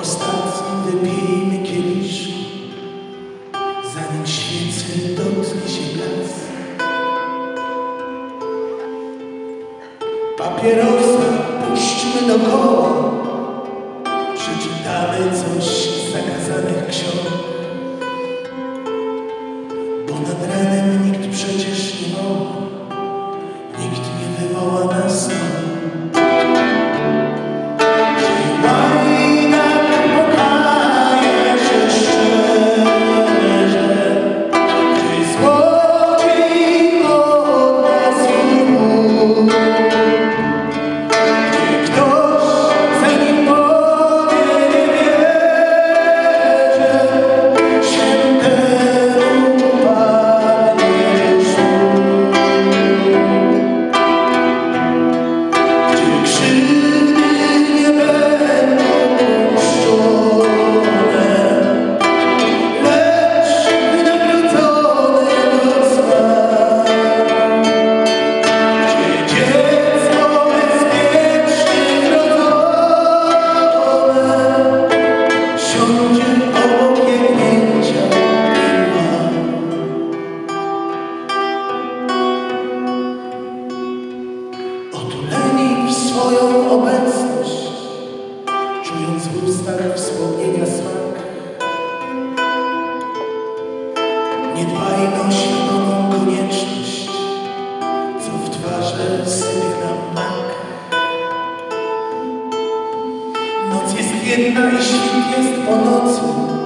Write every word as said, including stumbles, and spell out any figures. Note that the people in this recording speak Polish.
ostatnim wypijmy kieliszku, zanim świecy dotknie się blask. Papierosa puśćmy dokoła, przeczytamy coś z zakazanych ksiąg, bo nad ranem nikt przecież nie woła, nikt nie wywoła nas stąd. Swoją obecność, czując w ustach wspomnienia smak. Nie dbajmy o świadomą konieczność, co w twarze sypie nam mak. Noc jest jedna i świt jest po nocy.